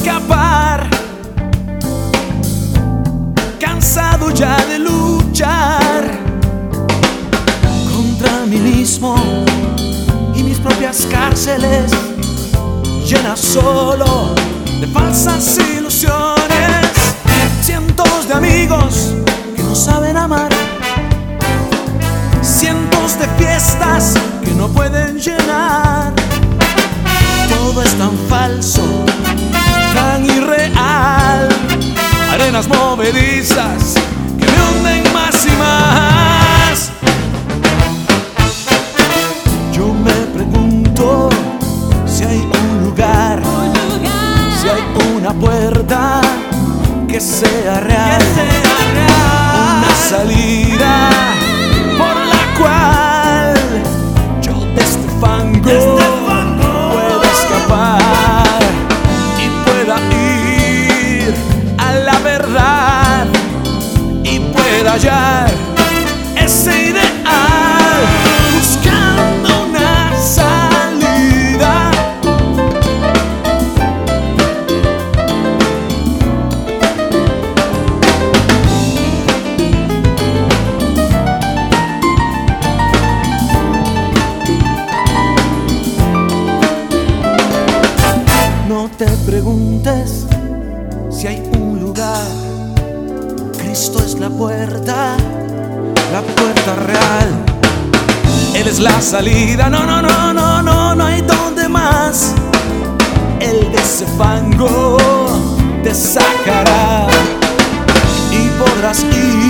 escapar, cansado ya de luchar contra mí mismo y mis propias cárceles, llenas solo de falsas ilusiones. Cientos de amigos que no saben amar, cientos de fiestas que no pueden llenar. Todo es tan falso, tan irreal, arenas movedizas que me hunden más y más. Yo me pregunto si hay un lugar, si hay una puerta que sea real, una salida por la cual yo de este fango pueda escapar y pueda ir a la verdad y pueda hallar ese ideal, buscando una salida. No te preguntes si hay un lugar, Cristo es la puerta real. Él es la salida, no hay donde más. Él de ese fango te sacará y podrás ir